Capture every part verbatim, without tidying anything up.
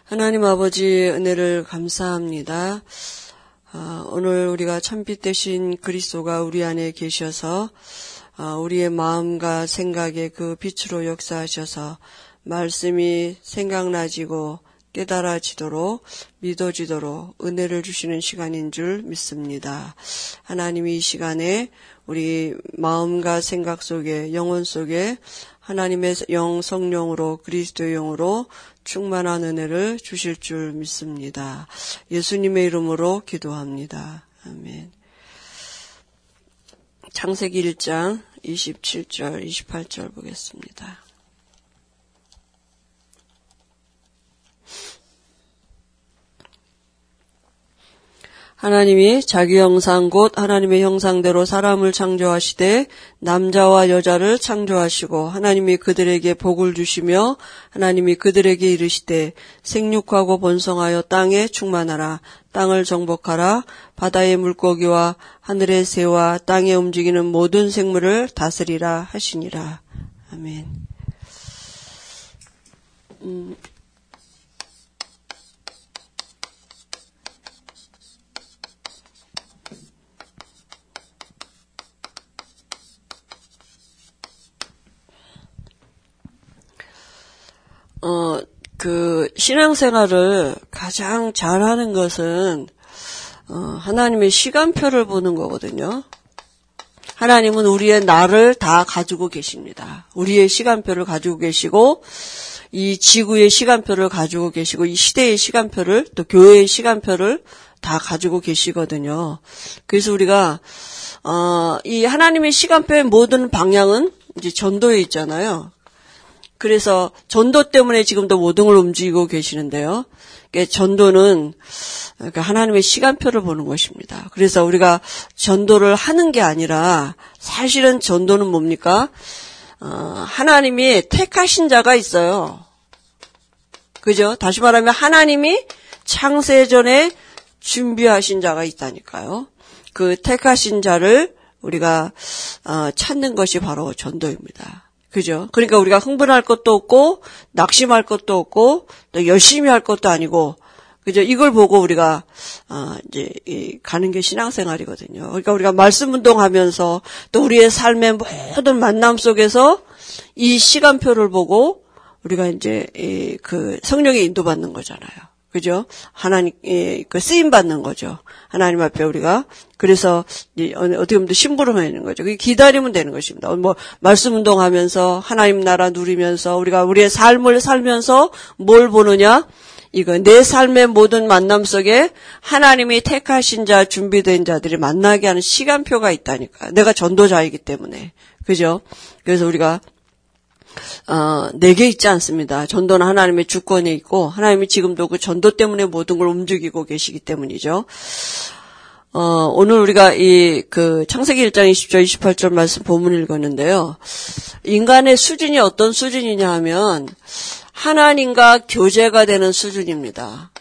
하나님 아버지 은혜를 감사합니다. 어, 오늘 우리가 참빛 되신 그리스도가 우리 안에 계셔서 어, 우리의 마음과 생각에 그 빛으로 역사하셔서 말씀이 생각나지고 깨달아지도록 믿어지도록 은혜를 주시는 시간인 줄 믿습니다. 하나님이 이 시간에 우리 마음과 생각 속에 영혼 속에 하나님의 영 성령으로 그리스도의 영으로 충만한 은혜를 주실 줄 믿습니다. 예수님의 이름으로 기도합니다. 아멘. 창세기 일 장 이십칠 절 이십팔 절 보겠습니다. 하나님이 자기 형상 곧 하나님의 형상대로 사람을 창조하시되 남자와 여자를 창조하시고 하나님이 그들에게 복을 주시며 하나님이 그들에게 이르시되 생육하고 번성하여 땅에 충만하라. 땅을 정복하라. 바다의 물고기와 하늘의 새와 땅에 움직이는 모든 생물을 다스리라 하시니라. 아멘. 음. 어, 그, 신앙생활을 가장 잘하는 것은, 어, 하나님의 시간표를 보는 거거든요. 하나님은 우리의 날을 다 가지고 계십니다. 우리의 시간표를 가지고 계시고, 이 지구의 시간표를 가지고 계시고, 이 시대의 시간표를, 또 교회의 시간표를 다 가지고 계시거든요. 그래서 우리가, 어, 이 하나님의 시간표의 모든 방향은 이제 전도에 있잖아요. 그래서 전도 때문에 지금도 모든 걸 움직이고 계시는데요. 그러니까 전도는 그러니까 하나님의 시간표를 보는 것입니다. 그래서 우리가 전도를 하는 게 아니라 사실은 전도는 뭡니까? 어, 하나님이 택하신 자가 있어요. 그죠? 다시 말하면 하나님이 창세전에 준비하신 자가 있다니까요. 그 택하신 자를 우리가 어, 찾는 것이 바로 전도입니다. 그죠? 그러니까 우리가 흥분할 것도 없고, 낙심할 것도 없고, 또 열심히 할 것도 아니고, 그죠? 이걸 보고 우리가, 어, 이제, 이, 가는 게 신앙생활이거든요. 그러니까 우리가 말씀 운동하면서, 또 우리의 삶의 모든 만남 속에서 이 시간표를 보고, 우리가 이제, 이, 그, 성령의 인도받는 거잖아요. 그죠? 하나님, 이, 그, 쓰임받는 거죠. 하나님 앞에 우리가. 그래서, 이, 어떻게 보면 심부름해야 되는 거죠. 그게 기다리면 되는 것입니다. 뭐, 말씀 운동하면서, 하나님 나라 누리면서, 우리가 우리의 삶을 살면서 뭘 보느냐? 이거, 내 삶의 모든 만남 속에 하나님이 택하신 자, 준비된 자들이 만나게 하는 시간표가 있다니까요. 내가 전도자이기 때문에. 그죠? 그래서 우리가, 어, 내게 있지 않습니다. 전도는 하나님의 주권에 있고, 하나님이 지금도 그 전도 때문에 모든 걸 움직이고 계시기 때문이죠. 어, 오늘 우리가 이, 그, 창세기 일 장 이십 절, 이십팔 절 말씀 본문 읽었는데요. 인간의 수준이 어떤 수준이냐 하면, 하나님과 교제가 되는 수준입니다.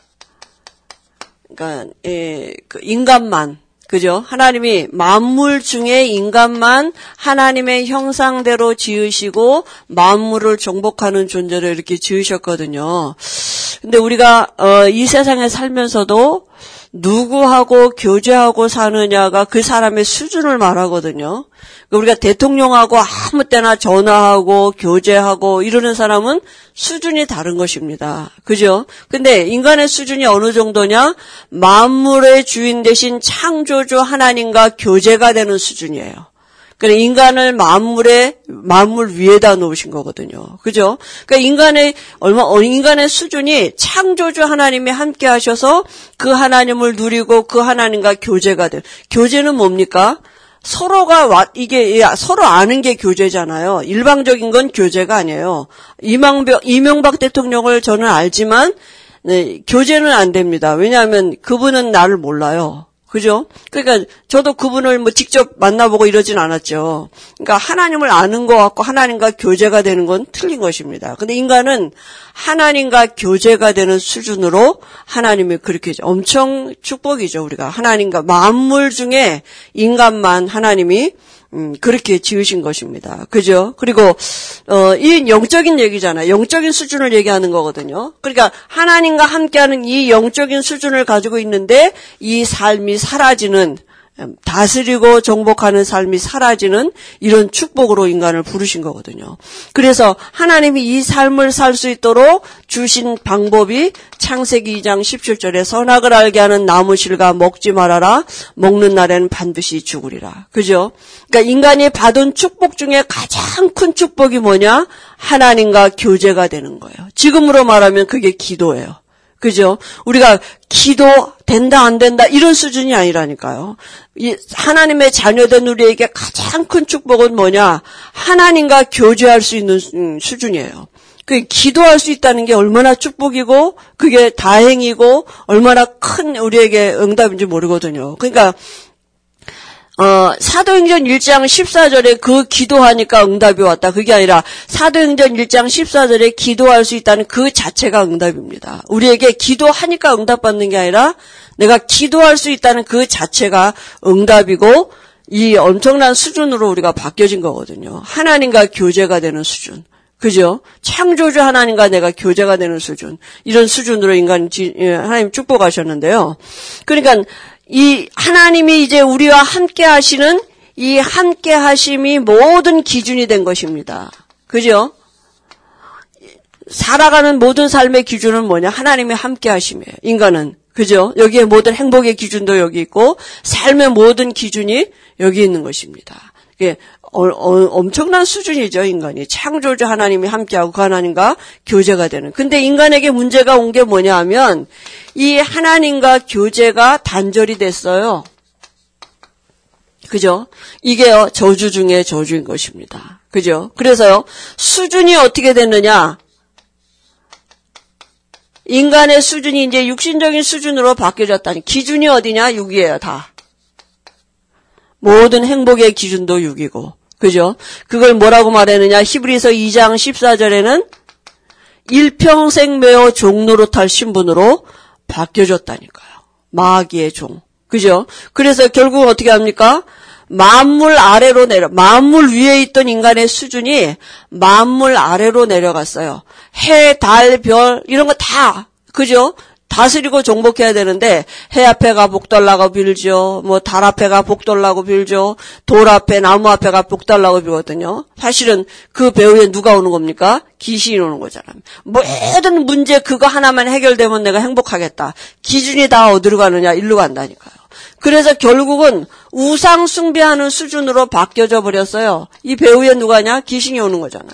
그러니까, 예, 그 인간만. 그죠? 하나님이 만물 중에 인간만 하나님의 형상대로 지으시고 만물을 정복하는 존재를 이렇게 지으셨거든요. 근데 우리가 어, 이 세상에 살면서도 누구하고 교제하고 사느냐가 그 사람의 수준을 말하거든요. 우리가 대통령하고 아무 때나 전화하고 교제하고 이러는 사람은 수준이 다른 것입니다. 그죠? 근데 인간의 수준이 어느 정도냐? 만물의 주인 되신 창조주 하나님과 교제가 되는 수준이에요. 그러니까 인간을 만물의 만물 위에다 놓으신 거거든요. 그죠? 그러니까 인간의 얼마 인간의 수준이 창조주 하나님이 함께 하셔서 그 하나님을 누리고 그 하나님과 교제가 돼. 교제는 뭡니까? 서로가 와, 이게 서로 아는 게 교제잖아요. 일방적인 건 교제가 아니에요. 이명박, 이명박 대통령을 저는 알지만 네, 교제는 안 됩니다. 왜냐하면 그분은 나를 몰라요. 그죠? 그러니까 저도 그분을 뭐 직접 만나보고 이러진 않았죠. 그러니까 하나님을 아는 것 같고 하나님과 교제가 되는 건 틀린 것입니다. 근데 인간은 하나님과 교제가 되는 수준으로 하나님이 그렇게 엄청 축복이죠. 우리가 하나님과 만물 중에 인간만 하나님이 음, 그렇게 지으신 것입니다. 그죠? 그리고, 어, 이 영적인 얘기잖아요. 영적인 수준을 얘기하는 거거든요. 그러니까 하나님과 함께하는 이 영적인 수준을 가지고 있는데 이 삶이 사라지는, 다스리고 정복하는 삶이 사라지는 이런 축복으로 인간을 부르신 거거든요. 그래서 하나님이 이 삶을 살 수 있도록 주신 방법이 창세기 이 장 십칠 절에 선악을 알게 하는 나무실과 먹지 말아라. 먹는 날에는 반드시 죽으리라. 그죠? 그러니까 인간이 받은 축복 중에 가장 큰 축복이 뭐냐? 하나님과 교제가 되는 거예요. 지금으로 말하면 그게 기도예요. 그죠? 우리가 기도 된다 안 된다 이런 수준이 아니라니까요. 이 하나님의 자녀된 우리에게 가장 큰 축복은 뭐냐? 하나님과 교제할 수 있는 수준이에요. 그 기도할 수 있다는 게 얼마나 축복이고 그게 다행이고 얼마나 큰 우리에게 응답인지 모르거든요. 그러니까 어, 사도행전 일 장 십사 절에 그 기도하니까 응답이 왔다. 그게 아니라 사도행전 일 장 십사 절에 기도할 수 있다는 그 자체가 응답입니다. 우리에게 기도하니까 응답받는 게 아니라 내가 기도할 수 있다는 그 자체가 응답이고 이 엄청난 수준으로 우리가 바뀌어진 거거든요. 하나님과 교제가 되는 수준. 그죠? 창조주 하나님과 내가 교제가 되는 수준. 이런 수준으로 인간, 하나님 축복하셨는데요. 그러니까 이 하나님이 이제 우리와 함께 하시는 이 함께 하심이 모든 기준이 된 것입니다. 그죠? 살아가는 모든 삶의 기준은 뭐냐? 하나님의 함께 하심이에요. 인간은. 그죠? 여기에 모든 행복의 기준도 여기 있고 삶의 모든 기준이 여기 있는 것입니다. 이게 어, 어, 엄청난 수준이죠, 인간이. 창조주 하나님이 함께하고 그 하나님과 교제가 되는. 근데 인간에게 문제가 온 게 뭐냐 하면 이 하나님과 교제가 단절이 됐어요. 그죠? 이게요, 저주 중에 저주인 것입니다. 그죠? 그래서요, 수준이 어떻게 됐느냐? 인간의 수준이 이제 육신적인 수준으로 바뀌어졌다니. 기준이 어디냐? 육이에요, 다. 모든 행복의 기준도 육이고. 그죠? 그걸 뭐라고 말했느냐? 히브리서 이 장 십사 절에는 일평생 매어 종노릇할 신분으로 바뀌어졌다니까요. 마귀의 종. 그죠? 그래서 결국 어떻게 합니까? 만물 아래로 내려, 만물 위에 있던 인간의 수준이 만물 아래로 내려갔어요. 해, 달, 별, 이런 거 다, 그죠? 다스리고 정복해야 되는데 해 앞에 가 복달라고 빌죠. 뭐 달 앞에 가 복달라고 빌죠. 돌 앞에 나무 앞에 가 복달라고 빌거든요. 사실은 그 배후에 누가 오는 겁니까? 귀신이 오는 거잖아요. 모든 문제 그거 하나만 해결되면 내가 행복하겠다. 기준이 다 어디로 가느냐? 일로 간다니까요. 그래서 결국은 우상 숭배하는 수준으로 바뀌어져 버렸어요. 이 배후에 누가냐? 귀신이 오는 거잖아요.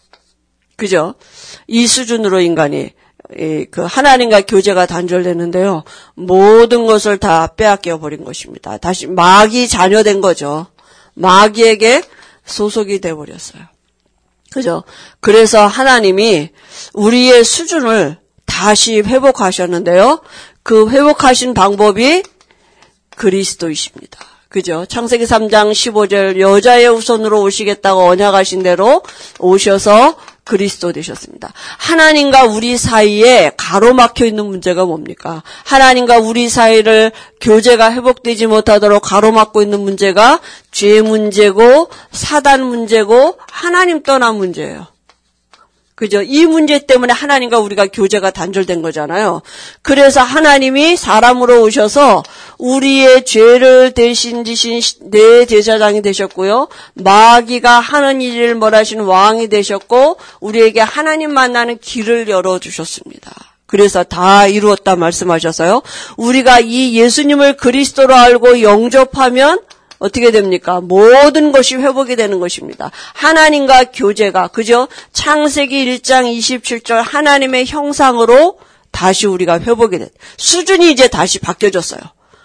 그죠? 이 수준으로 인간이 그 하나님과 교제가 단절됐는데요. 모든 것을 다 빼앗겨 버린 것입니다. 다시 마귀 자녀된 거죠. 마귀에게 소속이 돼 버렸어요. 그죠? 그래서 하나님이 우리의 수준을 다시 회복하셨는데요. 그 회복하신 방법이 그리스도이십니다. 그죠? 창세기 삼 장 십오 절 여자의 후손으로 오시겠다고 언약하신 대로 오셔서 그리스도 되셨습니다. 하나님과 우리 사이에 가로막혀 있는 문제가 뭡니까? 하나님과 우리 사이를 교제가 회복되지 못하도록 가로막고 있는 문제가 죄 문제고 사단 문제고 하나님 떠난 문제예요. 그죠? 이 문제 때문에 하나님과 우리가 교제가 단절된 거잖아요. 그래서 하나님이 사람으로 오셔서 우리의 죄를 대신 지신 내 제사장이 되셨고요. 마귀가 하는 일을 벌하신 왕이 되셨고 우리에게 하나님 만나는 길을 열어주셨습니다. 그래서 다 이루었다 말씀하셔서요. 우리가 이 예수님을 그리스도로 알고 영접하면 어떻게 됩니까? 모든 것이 회복이 되는 것입니다. 하나님과 교제가, 그죠? 창세기 일 장 이십칠 절 하나님의 형상으로 다시 우리가 회복이 된, 수준이 이제 다시 바뀌어졌어요.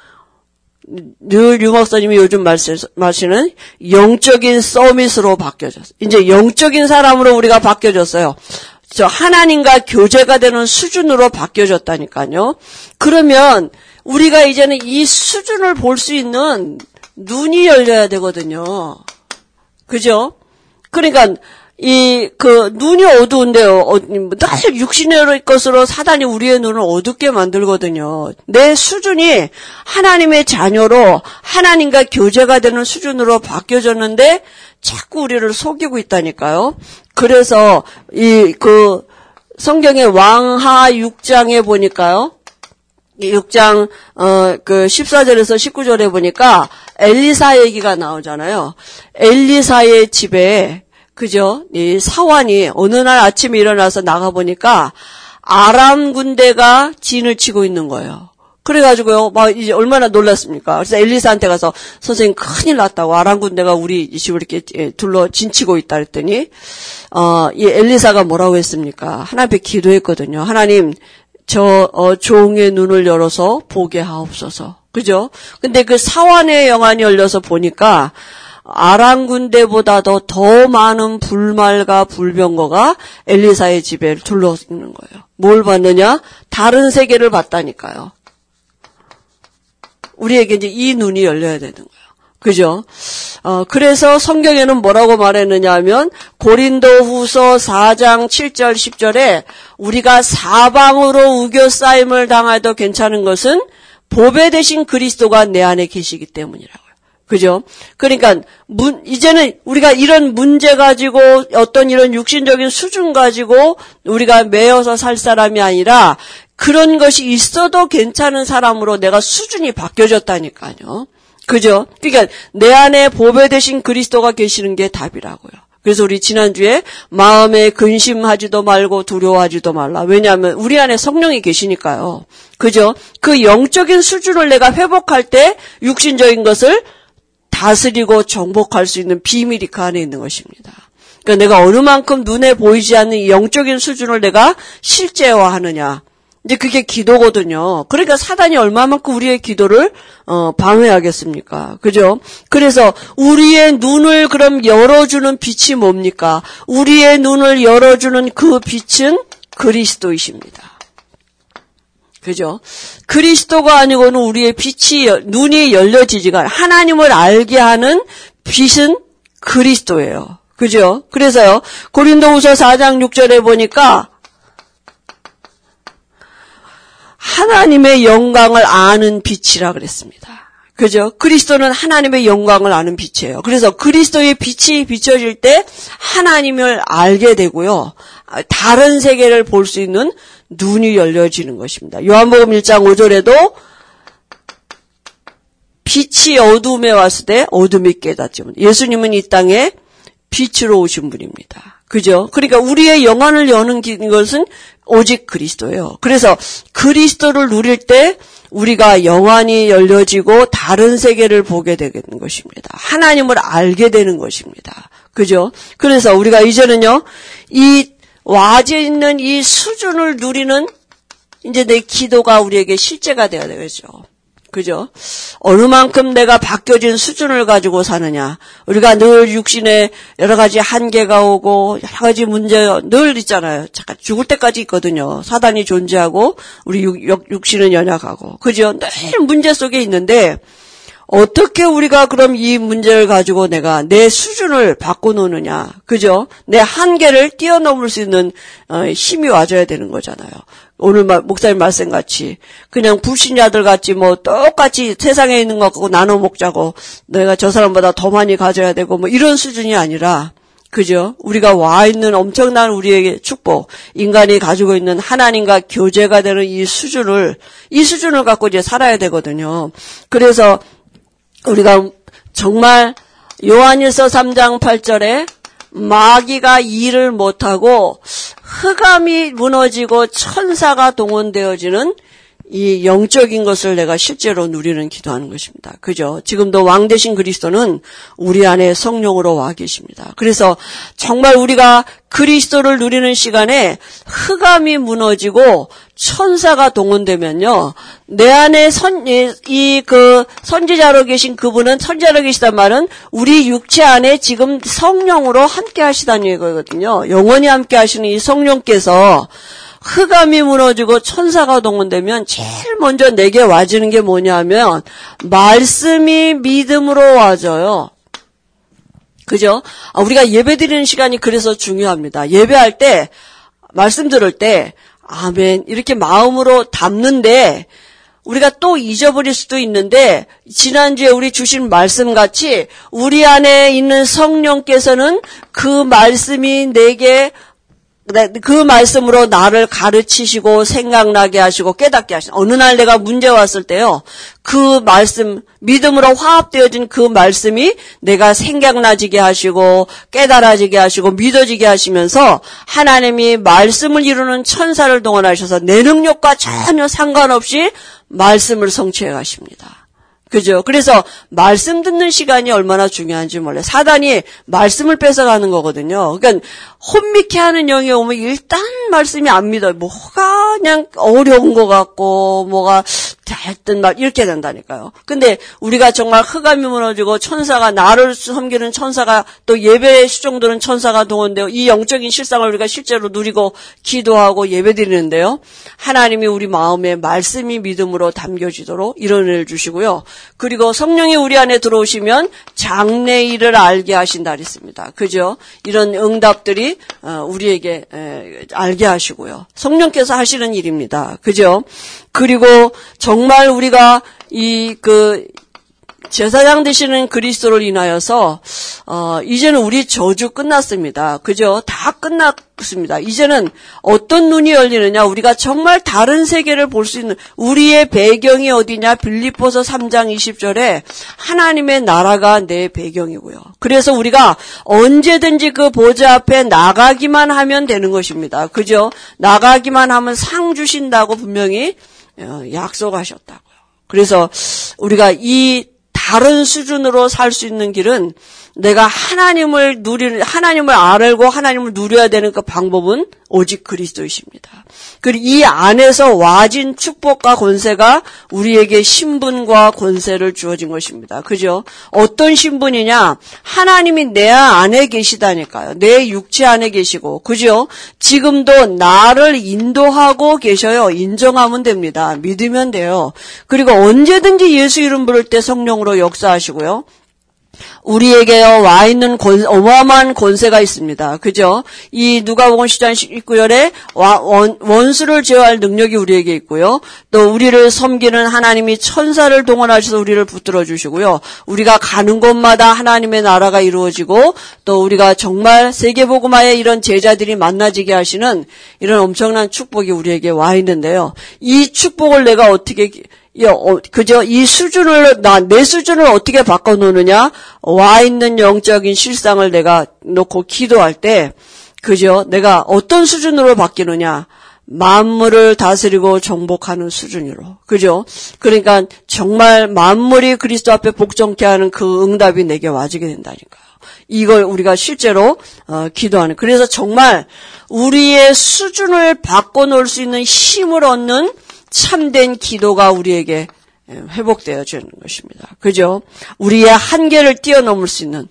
늘 유 목사님이 요즘 말씀하시는 영적인 서밋으로 바뀌어졌어요. 이제 영적인 사람으로 우리가 바뀌어졌어요. 저 하나님과 교제가 되는 수준으로 바뀌어졌다니까요. 그러면 우리가 이제는 이 수준을 볼 수 있는 눈이 열려야 되거든요. 그죠? 그러니까 이, 그, 눈이 어두운데요. 어, 늘 육신의 것으로 사단이 우리의 눈을 어둡게 만들거든요. 내 수준이 하나님의 자녀로 하나님과 교제가 되는 수준으로 바뀌어졌는데 자꾸 우리를 속이고 있다니까요. 그래서 이, 그, 성경의 왕하 육 장에 보니까요. 육 장, 어, 그, 십사 절에서 십구 절에 보니까 엘리사 얘기가 나오잖아요. 엘리사의 집에, 그죠? 이 사환이 어느 날 아침에 일어나서 나가보니까 아람 군대가 진을 치고 있는 거예요. 그래가지고요, 막 이제 얼마나 놀랐습니까? 그래서 엘리사한테 가서 선생님 큰일 났다고 아람 군대가 우리 집을 이렇게 둘러 진치고 있다 그랬더니, 어, 이 엘리사가 뭐라고 했습니까? 하나님께 기도했거든요. 하나님, 저, 어, 종의 눈을 열어서 보게 하옵소서. 그죠? 근데 그 사환의 영안이 열려서 보니까 아람 군대보다도 더 많은 불말과 불병거가 엘리사의 집에 둘러있는 거예요. 뭘 봤느냐? 다른 세계를 봤다니까요. 우리에게 이제 이 눈이 열려야 되는 거예요. 그죠? 어, 그래서 성경에는 뭐라고 말했느냐 하면 고린도후서 사 장 칠 절 십 절에 우리가 사방으로 우겨싸임을 당해도 괜찮은 것은 보배 되신 그리스도가 내 안에 계시기 때문이라고요. 그죠? 그러니까 문, 이제는 우리가 이런 문제 가지고 어떤 이런 육신적인 수준 가지고 우리가 매여서 살 사람이 아니라 그런 것이 있어도 괜찮은 사람으로 내가 수준이 바뀌어졌다니까요. 그죠? 그러니까 내 안에 보배 되신 그리스도가 계시는 게 답이라고요. 그래서 우리 지난주에 마음에 근심하지도 말고 두려워하지도 말라. 왜냐하면 우리 안에 성령이 계시니까요. 그죠? 그 영적인 수준을 내가 회복할 때 육신적인 것을 다스리고 정복할 수 있는 비밀이 그 안에 있는 것입니다. 그러니까 내가 어느 만큼 눈에 보이지 않는 이 영적인 수준을 내가 실제화하느냐. 이제 그게 기도거든요. 그러니까 사단이 얼마만큼 우리의 기도를 어, 방해하겠습니까? 그죠? 그래서 우리의 눈을 그럼 열어주는 빛이 뭡니까? 우리의 눈을 열어주는 그 빛은 그리스도이십니다. 그죠? 그리스도가 아니고는 우리의 빛이 눈이 열려지지가 하나님을 알게 하는 빛은 그리스도예요. 그죠? 그래서요. 고린도후서 사 장 육 절에 보니까 하나님의 영광을 아는 빛이라 그랬습니다. 그죠? 그리스도는 하나님의 영광을 아는 빛이에요. 그래서 그리스도의 빛이 비춰질 때 하나님을 알게 되고요. 다른 세계를 볼 수 있는 눈이 열려지는 것입니다. 요한복음 일 장 오 절에도 빛이 어둠에 왔을 때 어둠이 깨닫지만 예수님은 이 땅에 빛으로 오신 분입니다. 그죠? 그러니까 우리의 영안을 여는 것은 오직 그리스도예요. 그래서 그리스도를 누릴 때 우리가 영안이 열려지고 다른 세계를 보게 되는 것입니다. 하나님을 알게 되는 것입니다. 그죠? 그래서 우리가 이제는요, 이 와져 있는 이 수준을 누리는 이제 내 기도가 우리에게 실제가 되어야 되겠죠. 그죠? 어느 만큼 내가 바뀌어진 수준을 가지고 사느냐. 우리가 늘 육신에 여러 가지 한계가 오고 여러 가지 문제 늘 있잖아요. 잠깐 죽을 때까지 있거든요. 사단이 존재하고 우리 육, 육신은 연약하고. 그죠? 늘 문제 속에 있는데 어떻게 우리가 그럼 이 문제를 가지고 내가 내 수준을 바꿔놓느냐. 그죠? 내 한계를 뛰어넘을 수 있는 힘이 와줘야 되는 거잖아요. 오늘 목사님 말씀같이 그냥 불신자들 같이 뭐 똑같이 세상에 있는 것 갖고 나눠 먹자고 내가 저 사람보다 더 많이 가져야 되고 뭐 이런 수준이 아니라 그죠? 우리가 와 있는 엄청난 우리에게 축복, 인간이 가지고 있는 하나님과 교제가 되는 이 수준을 이 수준을 갖고 이제 살아야 되거든요. 그래서 우리가 정말 요한일서 삼 장 팔 절에 마귀가 일을 못하고 흑암이 무너지고 천사가 동원되어지는 이 영적인 것을 내가 실제로 누리는 기도하는 것입니다. 그죠? 지금도 왕 되신 그리스도는 우리 안에 성령으로 와 계십니다. 그래서 정말 우리가 그리스도를 누리는 시간에 흑암이 무너지고 천사가 동원되면요, 내 안에 선, 이, 그, 선지자로 계신 그분은, 선지자로 계시단 말은 우리 육체 안에 지금 성령으로 함께 하시다는 얘기거든요. 영원히 함께 하시는 이 성령께서 흑암이 무너지고 천사가 동원되면 제일 먼저 내게 와지는 게 뭐냐면, 말씀이 믿음으로 와져요. 그죠? 우리가 예배 드리는 시간이 그래서 중요합니다. 예배할 때, 말씀 들을 때, 아멘, 이렇게 마음으로 담는데, 우리가 또 잊어버릴 수도 있는데, 지난주에 우리 주신 말씀 같이, 우리 안에 있는 성령께서는 그 말씀이 내게 그 말씀으로 나를 가르치시고 생각나게 하시고 깨닫게 하시고 어느 날 내가 문제 왔을 때요. 그 말씀 믿음으로 화합되어진 그 말씀이 내가 생각나지게 하시고 깨달아지게 하시고 믿어지게 하시면서 하나님이 말씀을 이루는 천사를 동원하셔서 내 능력과 전혀 상관없이 말씀을 성취해 가십니다. 그죠? 그래서 말씀 듣는 시간이 얼마나 중요한지 몰라요. 사단이 말씀을 뺏어가는 거거든요. 그러니까 혼미케 하는 영이 오면 일단 말씀이 안 믿어요. 뭐가 그냥 어려운 것 같고 뭐가 하여튼 막 이렇게 된다니까요. 근데 우리가 정말 흑암이 무너지고 천사가 나를 섬기는 천사가 또 예배에 수종드는 천사가 동원되어 이 영적인 실상을 우리가 실제로 누리고 기도하고 예배드리는데요. 하나님이 우리 마음에 말씀이 믿음으로 담겨지도록 이런 은혜를 주시고요. 그리고 성령이 우리 안에 들어오시면 장래 일을 알게 하신다 그랬습니다. 그죠? 이런 응답들이 우리에게 알게 하시고요. 성령께서 하시는 일입니다. 그죠? 그리고 정말 우리가 이 그 제사장 되시는 그리스도를 인하여서 어 이제는 우리 저주 끝났습니다. 그죠? 다 끝났습니다. 이제는 어떤 눈이 열리느냐? 우리가 정말 다른 세계를 볼 수 있는 우리의 배경이 어디냐? 빌립보서 삼 장 이십 절에 하나님의 나라가 내 배경이고요. 그래서 우리가 언제든지 그 보좌 앞에 나가기만 하면 되는 것입니다. 그죠? 나가기만 하면 상 주신다고 분명히 약속하셨다고요. 그래서 우리가 이 다른 수준으로 살 수 있는 길은 내가 하나님을 누리는, 하나님을 알고 하나님을 누려야 되는 그 방법은 오직 그리스도이십니다. 그리고 이 안에서 와진 축복과 권세가 우리에게 신분과 권세를 주어진 것입니다. 그죠? 어떤 신분이냐? 하나님이 내 안에 계시다니까요. 내 육체 안에 계시고, 그죠? 지금도 나를 인도하고 계셔요. 인정하면 됩니다. 믿으면 돼요. 그리고 언제든지 예수 이름 부를 때 성령으로 역사하시고요. 우리에게 와 있는 권, 어마어마한 권세가 있습니다. 그죠? 이 누가복음 십 장 십구 절에 원, 원수를 제어할 능력이 우리에게 있고요. 또 우리를 섬기는 하나님이 천사를 동원하셔서 우리를 붙들어 주시고요. 우리가 가는 곳마다 하나님의 나라가 이루어지고 또 우리가 정말 세계복음화에 이런 제자들이 만나지게 하시는 이런 엄청난 축복이 우리에게 와 있는데요. 이 축복을 내가 어떻게 예, 어, 그죠? 이 수준을, 나, 내 수준을 어떻게 바꿔놓느냐? 와 있는 영적인 실상을 내가 놓고 기도할 때, 그죠? 내가 어떤 수준으로 바뀌느냐? 만물을 다스리고 정복하는 수준으로. 그죠? 그러니까 정말 만물이 그리스도 앞에 복종케 하는 그 응답이 내게 와지게 된다니까요. 이걸 우리가 실제로, 어, 기도하는. 그래서 정말 우리의 수준을 바꿔놓을 수 있는 힘을 얻는 참된 기도가 우리에게 회복되어지는 것입니다. 그죠? 우리의 한계를 뛰어넘을 수 있는,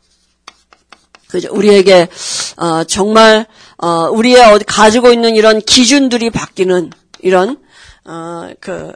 그죠? 우리에게, 어, 정말, 어, 우리의 가지고 있는 이런 기준들이 바뀌는 이런, 어, 그,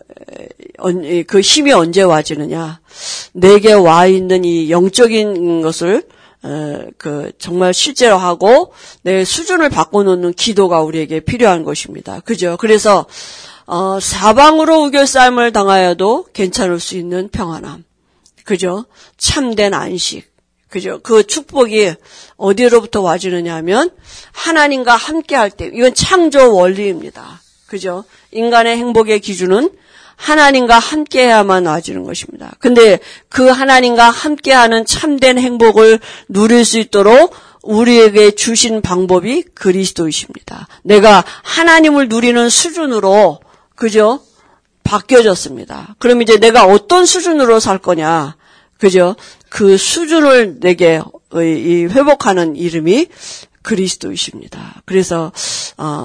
그 힘이 언제 와지느냐. 내게 와 있는 이 영적인 것을, 어, 그, 정말 실제로 하고, 내 수준을 바꿔놓는 기도가 우리에게 필요한 것입니다. 그죠? 그래서, 어, 사방으로 우겨싸임을 당하여도 괜찮을 수 있는 평안함. 그죠? 참된 안식. 그죠? 그 축복이 어디로부터 와지느냐 하면 하나님과 함께 할 때, 이건 창조 원리입니다. 그죠? 인간의 행복의 기준은 하나님과 함께 해야만 와지는 것입니다. 근데 그 하나님과 함께 하는 참된 행복을 누릴 수 있도록 우리에게 주신 방법이 그리스도이십니다. 내가 하나님을 누리는 수준으로 그죠? 바뀌어졌습니다. 그럼 이제 내가 어떤 수준으로 살 거냐? 그죠? 그 수준을 내게 이 회복하는 이름이 그리스도이십니다. 그래서 어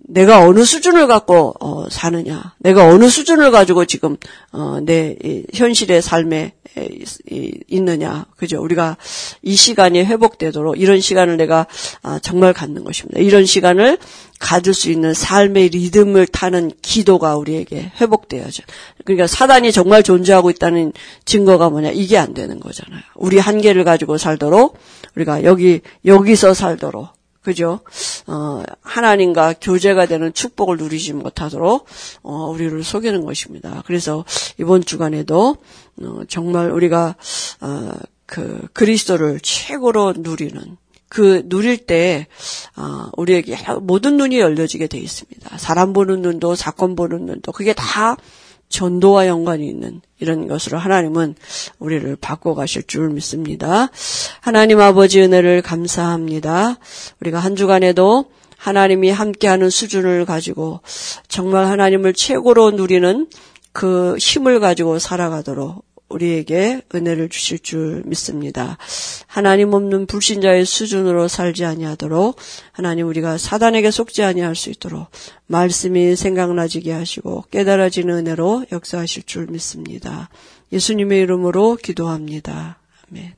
내가 어느 수준을 갖고 어, 사느냐, 내가 어느 수준을 가지고 지금 어, 내 이, 현실의 삶에 이, 이, 있느냐, 그죠? 우리가 이 시간이 회복되도록 이런 시간을 내가 아, 정말 갖는 것입니다. 이런 시간을 가질 수 있는 삶의 리듬을 타는 기도가 우리에게 회복돼야죠. 그러니까 사단이 정말 존재하고 있다는 증거가 뭐냐? 이게 안 되는 거잖아요. 우리 한계를 가지고 살도록 우리가 여기 여기서 살도록. 그죠? 어, 하나님과 교제가 되는 축복을 누리지 못하도록, 어, 우리를 속이는 것입니다. 그래서 이번 주간에도, 어, 정말 우리가, 어, 그, 그리스도를 최고로 누리는, 그, 누릴 때, 어, 우리에게 모든 눈이 열려지게 되어 있습니다. 사람 보는 눈도, 사건 보는 눈도, 그게 다 전도와 연관이 있는 이런 것으로 하나님은 우리를 바꿔가실 줄 믿습니다. 하나님 아버지 은혜를 감사합니다. 우리가 한 주간에도 하나님이 함께하는 수준을 가지고 정말 하나님을 최고로 누리는 그 힘을 가지고 살아가도록 우리에게 은혜를 주실 줄 믿습니다. 하나님 없는 불신자의 수준으로 살지 아니하도록 하나님 우리가 사단에게 속지 아니할 수 있도록 말씀이 생각나지게 하시고 깨달아지는 은혜로 역사하실 줄 믿습니다. 예수님의 이름으로 기도합니다. 아멘.